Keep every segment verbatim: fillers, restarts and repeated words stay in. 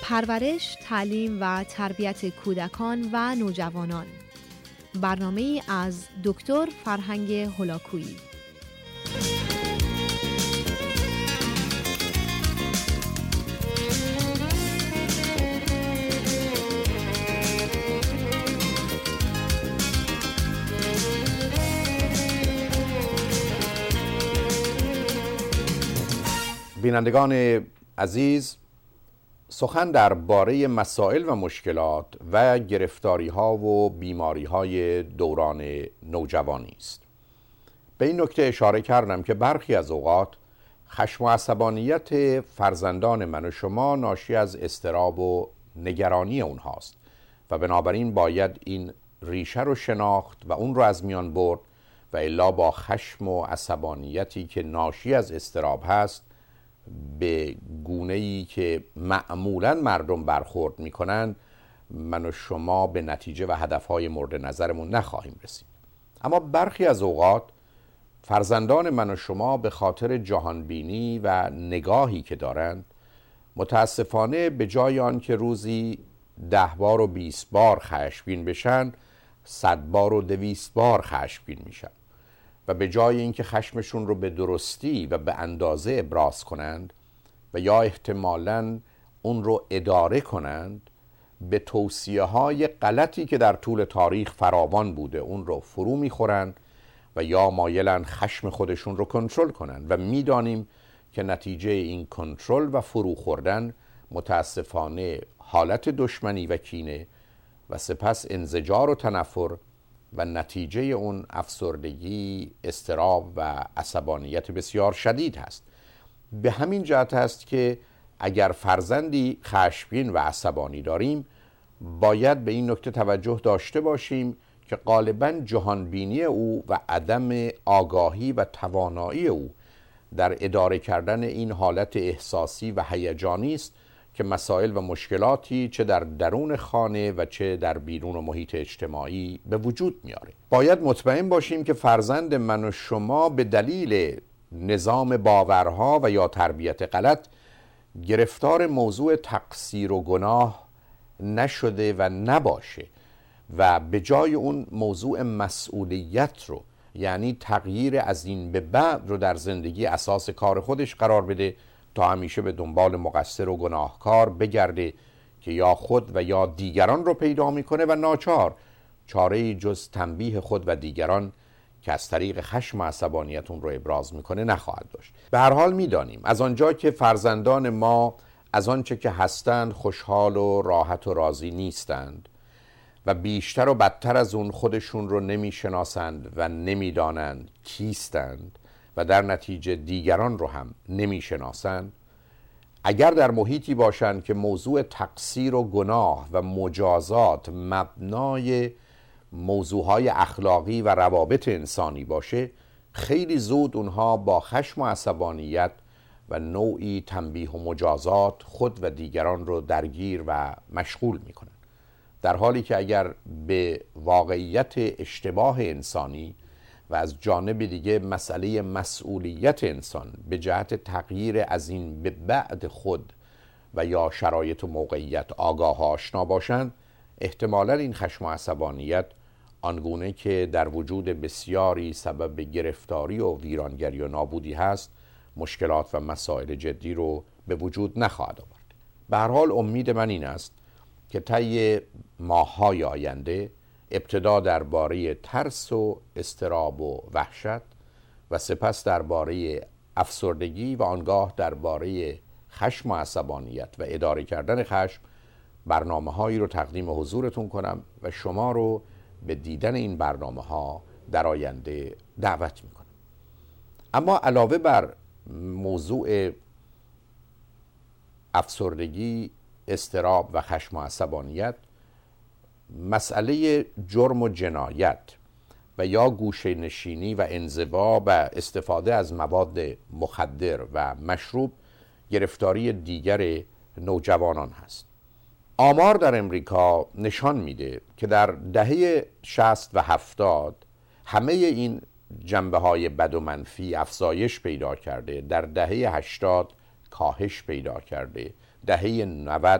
پرورش، تعلیم و تربیت کودکان و نوجوانان. برنامه‌ای از دکتر فرهنگ هولاکویی. بینندگان عزیز، سخن درباره مسائل و مشکلات و گرفتاری‌ها و بیماری‌های دوران نوجوانی است. به این نکته اشاره کردم که برخی از اوقات خشم و عصبانیت فرزندان من و شما ناشی از اضطراب و نگرانی اونهاست و بنابراین باید این ریشه رو شناخت و اون رو از میان برد و الا با خشم و عصبانیتی که ناشی از اضطراب هست به گونه‌ای که معمولاً مردم برخورد می‌کنند من و شما به نتیجه و هدفهای مورد نظرمون نخواهیم رسید. اما برخی از اوقات فرزندان من و شما به خاطر جهانبینی و نگاهی که دارند متاسفانه به جای آن که روزی ده بار و بیست بار خشمگین بشن، صد بار و دویست بار خشمگین میشن و به جای اینکه خشمشون رو به درستی و به اندازه ابراز کنند و یا احتمالاً اون رو اداره کنند، به توصیه های غلطی که در طول تاریخ فراوان بوده اون رو فرو میخورند و یا مایلن خشم خودشون رو کنترل کنند و میدانیم که نتیجه این کنترل و فرو خوردن متاسفانه حالت دشمنی و کینه و سپس انزجار و تنفر و نتیجه اون افسردگی، اضطراب و عصبانیت بسیار شدید هست. به همین جهت است که اگر فرزندی خشمگین و عصبانی داریم باید به این نکته توجه داشته باشیم که غالباً جهانبینی او و عدم آگاهی و توانایی او در اداره کردن این حالت احساسی و هیجانی است که مسائل و مشکلاتی چه در درون خانه و چه در بیرون و محیط اجتماعی به وجود میاره. باید مطمئن باشیم که فرزند من و شما به دلیل نظام باورها و یا تربیت غلط گرفتار موضوع تقصیر و گناه نشده و نباشه و به جای اون موضوع مسئولیت رو، یعنی تغییر از این به بعد رو در زندگی اساس کار خودش قرار بده تا همیشه به دنبال مقصر و گناهکار بگرده که یا خود و یا دیگران رو پیدا میکنه و ناچار چاره‌ای جز تنبیه خود و دیگران که از طریق خشم و عصبانیت اون رو ابراز میکنه نخواهد داشت. به هر حال میدانیم از آنجا که فرزندان ما از آنچه که هستند خوشحال و راحت و راضی نیستند و بیشتر و بدتر از اون خودشون رو نمیشناسند و نمیدانند کیستند و در نتیجه دیگران رو هم نمیشناسند، اگر در محیطی باشند که موضوع تقصیر و گناه و مجازات مبنای موضوعهای اخلاقی و روابط انسانی باشه، خیلی زود اونها با خشم و عصبانیت و نوعی تنبیه و مجازات خود و دیگران رو درگیر و مشغول میکنن، در حالی که اگر به واقعیت اشتباه انسانی و از جانب دیگه مسئله مسئولیت انسان به جهت تغییر از این به بعد خود و یا شرایط و موقعیت آگاه آشنا باشند، احتمالاً این خشم و عصبانیت آنگونه که در وجود بسیاری سبب گرفتاری و ویرانگری و نابودی هست مشکلات و مسائل جدی رو به وجود نخواهد آورد. به هر حال امید من این است که طی ماه‌های آینده ابتدا درباره ترس و اضطراب و وحشت و سپس درباره افسردگی و آنگاه درباره خشم و عصبانیت و اداره کردن خشم برنامه‌هایی رو تقدیم حضورتون کنم و شما رو به دیدن این برنامه‌ها در آینده دعوت می‌کنم. اما علاوه بر موضوع افسردگی، اضطراب و خشم و عصبانیت، مسئله جرم و جنایت و یا گوشه نشینی و انزوا و استفاده از مواد مخدر و مشروب گرفتاری دیگر نوجوانان هست. آمار در امریکا نشان میده که در دهه شصت و هفتاد همه این جنبه های بد و منفی افزایش پیدا کرده، در دهه هشتاد کاهش پیدا کرده، دهه نود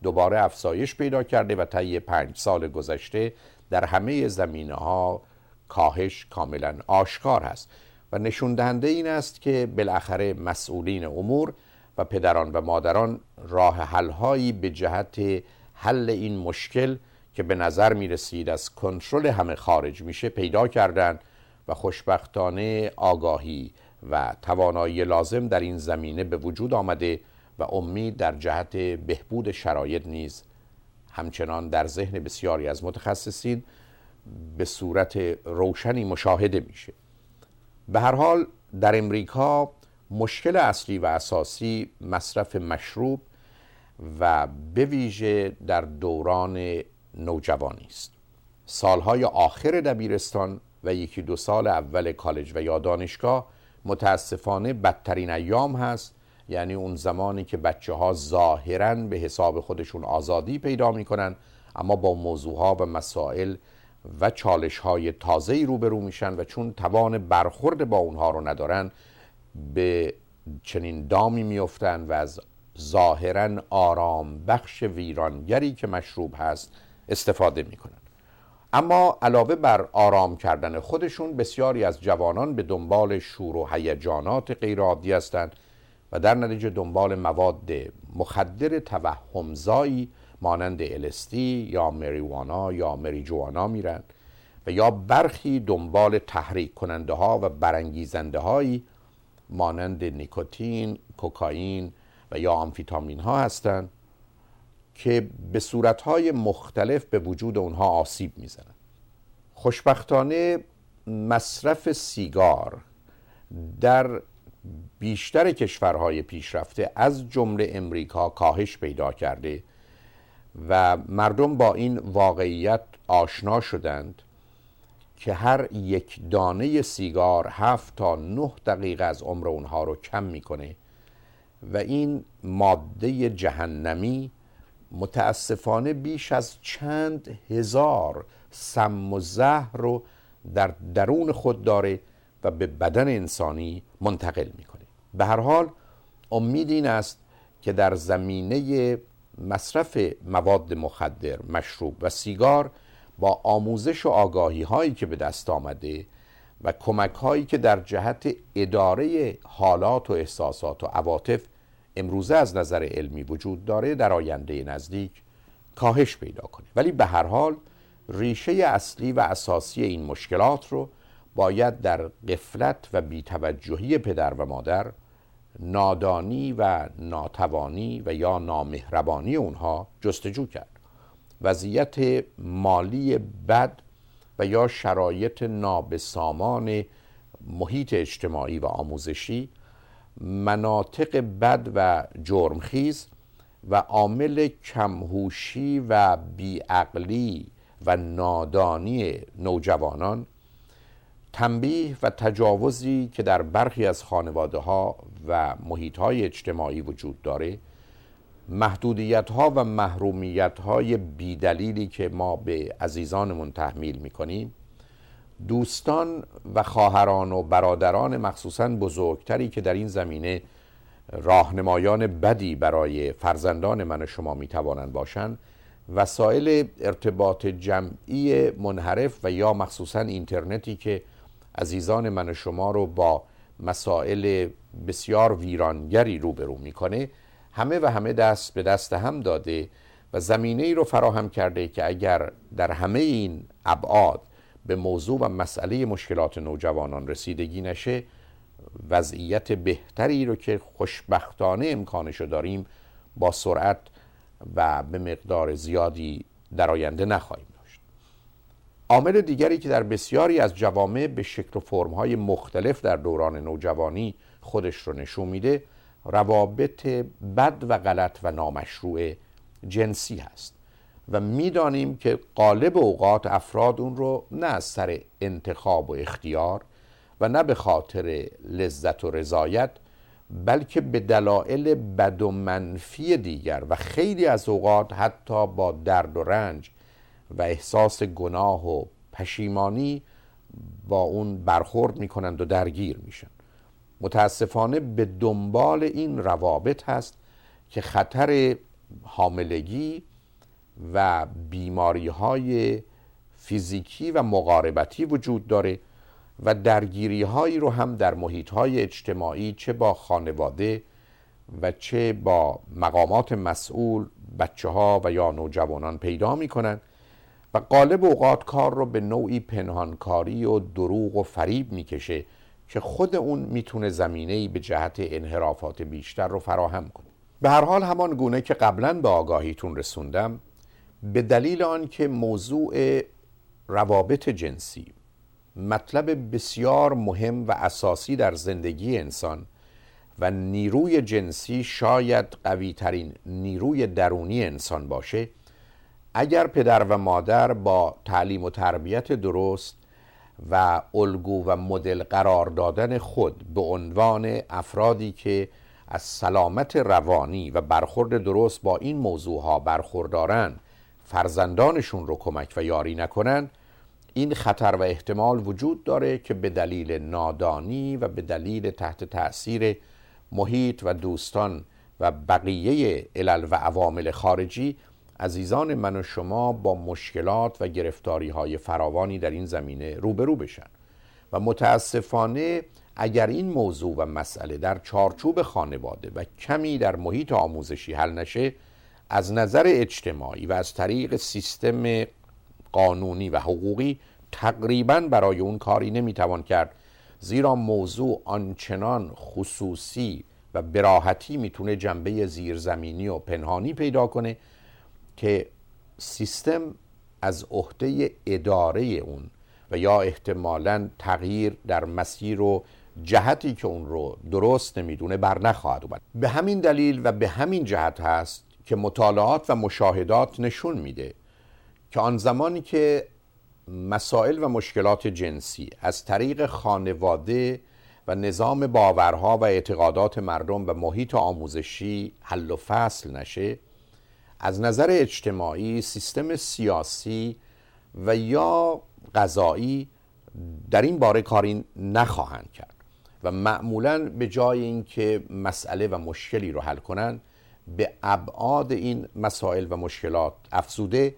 دوباره افزایش پیدا کرده و طی پنج سال گذشته در همه زمینه‌ها کاهش کاملا آشکار است و نشون دهنده این است که بالاخره مسئولین امور و پدران و مادران راه حل‌هایی به جهت حل این مشکل که به نظر می رسید از کنترل همه خارج میشه پیدا کردند و خوشبختانه آگاهی و توانایی لازم در این زمینه به وجود آمده و امید در جهت بهبود شرایط نیز همچنان در ذهن بسیاری از متخصصین به صورت روشنی مشاهده میشه. به هر حال در امریکا مشکل اصلی و اساسی مصرف مشروب و به ویژه در دوران نوجوانی است. سالهای آخر دبیرستان و یکی دو سال اول کالج و یا دانشگاه متاسفانه بدترین ایام هست، یعنی اون زمانی که بچه ها ظاهراً به حساب خودشون آزادی پیدا میکنن اما با موضوعها و مسائل و چالش های تازه‌ای روبرو میشن و چون توان برخورد با اونها رو ندارن به چنین دامی میفتن و از ظاهراً آرام بخش ویرانگری که مشروب هست استفاده میکنن. اما علاوه بر آرام کردن خودشون بسیاری از جوانان به دنبال شور و هیجانات غیرعادی هستند و در نتیجه دنبال مواد مخدر توهمزایی مانند ال اس دی یا مریوانا یا مریجوانا میرن و یا برخی دنبال تحریک کننده ها و برانگیزنده هایی مانند نیکوتین، کوکائین و یا آمفیتامین ها هستند که به صورتهای مختلف به وجود اونها آسیب میزنن. خوشبختانه مصرف سیگار در بیشتر کشورهای پیشرفته از جمله امریکا کاهش پیدا کرده و مردم با این واقعیت آشنا شدند که هر یک دانه سیگار هفت تا نه دقیقه از عمر اونها رو کم میکنه و این ماده جهنمی متاسفانه بیش از چند هزار سم و زهر رو در درون خود داره و به بدن انسانی منتقل میکنه. به هر حال امید این است که در زمینه مصرف مواد مخدر، مشروب و سیگار با آموزش و آگاهی هایی که به دست آمده و کمک هایی که در جهت اداره حالات و احساسات و عواطف امروزه از نظر علمی وجود داره در آینده نزدیک کاهش پیدا کنه. ولی به هر حال ریشه اصلی و اساسی این مشکلات رو باید در غفلت و بی‌توجهی پدر و مادر، نادانی و ناتوانی و یا نامهربانی اونها جستجو کرد. وضعیت مالی بد و یا شرایط نابسامان محیط اجتماعی و آموزشی، مناطق بد و جرمخیز و عامل کمهوشی و بیعقلی و نادانی نوجوانان، تنبیه و تجاوزی که در برخی از خانواده ها و محیط های اجتماعی وجود داره، محدودیت ها و محرومیت های بیدلیلی که ما به عزیزانمون تحمیل میکنیم، دوستان و خواهران و برادران مخصوصاً بزرگتری که در این زمینه راهنمایان بدی برای فرزندان من و شما میتوانند باشند، وسایل ارتباط جمعی منحرف و یا مخصوصاً اینترنتی که عزیزان من و شما رو با مسائل بسیار ویرانگری روبرو میکنه، همه و همه دست به دست هم داده و زمینه ای رو فراهم کرده که اگر در همه این ابعاد به موضوع و مسئله مشکلات نوجوانان رسیدگی نشه، وضعیت بهتری رو که خوشبختانه امکانشو داریم با سرعت و به مقدار زیادی در آینده نخواهیم داشت. عامل دیگری که در بسیاری از جوامع به شکل و فرم‌های مختلف در دوران نوجوانی خودش رو نشون میده، روابط بد و غلط و نامشروع جنسی هست و میدانیم که غالب اوقات افراد اون رو نه از سر انتخاب و اختیار و نه به خاطر لذت و رضایت، بلکه به دلایل بد و منفی دیگر و خیلی از اوقات حتی با درد و رنج و احساس گناه و پشیمانی با اون برخورد میکنند و درگیر میشن. متاسفانه به دنبال این روابط هست که خطر حاملگی و بیماری های فیزیکی و مقاربتی وجود داره و درگیری هایی رو هم در محیط های اجتماعی چه با خانواده و چه با مقامات مسئول بچه ها و یا نوجوانان پیدا می کنن و غالب اوقات کار رو به نوعی پنهانکاری و دروغ و فریب می کشه که خود اون میتونه زمینه‌ای به جهت انحرافات بیشتر رو فراهم کنه. به هر حال همان گونه که قبلا به آگاهیتون رسوندم، به دلیل آن که موضوع روابط جنسی مطلب بسیار مهم و اساسی در زندگی انسان و نیروی جنسی شاید قوی ترین نیروی درونی انسان باشه، اگر پدر و مادر با تعلیم و تربیت درست و الگو و مدل قرار دادن خود به عنوان افرادی که از سلامت روانی و برخورد درست با این موضوع ها برخوردارن فرزندانشون رو کمک و یاری نکنن، این خطر و احتمال وجود داره که به دلیل نادانی و به دلیل تحت تأثیر محیط و دوستان و بقیه علل و عوامل خارجی عزیزان من و شما با مشکلات و گرفتاری های فراوانی در این زمینه روبرو بشن و متاسفانه اگر این موضوع و مسئله در چارچوب خانواده و کمی در محیط آموزشی حل نشه، از نظر اجتماعی و از طریق سیستم قانونی و حقوقی تقریباً برای اون کاری نمیتوان کرد، زیرا موضوع آنچنان خصوصی و براحتی میتونه جنبه زیرزمینی و پنهانی پیدا کنه که سیستم از عهده اداره اون و یا احتمالاً تغییر در مسیر و جهتی که اون رو درست نمیدونه بر نخواهد اومد. به همین دلیل و به همین جهت هست که مطالعات و مشاهدات نشون میده که آن زمانی که مسائل و مشکلات جنسی از طریق خانواده و نظام باورها و اعتقادات مردم و محیط آموزشی حل و فصل نشه، از نظر اجتماعی سیستم سیاسی و یا قضایی در این باره کاری نخواهند کرد و معمولاً به جای اینکه مسئله و مشکلی رو حل کنن، به ابعاد این مسائل و مشکلات افزوده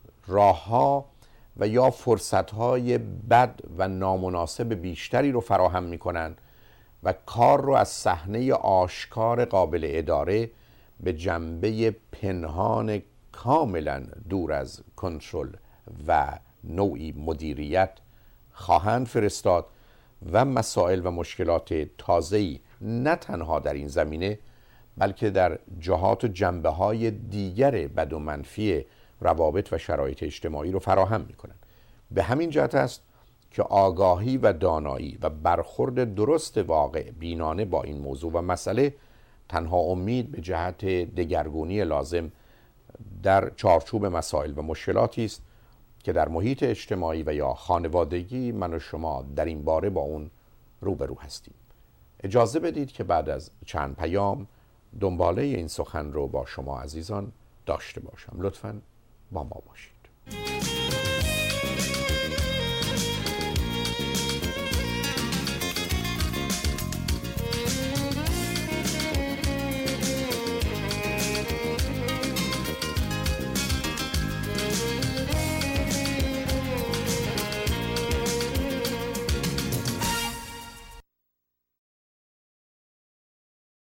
راهها و یا فرصتهای بد و نامناسب بیشتری رو فراهم میکنن و کار رو از صحنه آشکار قابل اداره به جنبه پنهان کاملا دور از کنترل و نوعی مدیریت خواهند فرستاد و مسائل و مشکلات تازه‌ای نه تنها در این زمینه بلکه در جهات و جنبه‌های دیگر بد و منفی روابط و شرایط اجتماعی رو فراهم می‌کنند. به همین جهت است که آگاهی و دانایی و برخورد درست واقع بینانه با این موضوع و مسئله تنها امید به جهت دگرگونی لازم در چارچوب مسائل و مشکلاتی است که در محیط اجتماعی و یا خانوادگی من و شما در این باره با اون روبرو هستیم. اجازه بدید که بعد از چند پیام دنباله این سخن رو با شما عزیزان داشته باشم. لطفاً با ما باشید.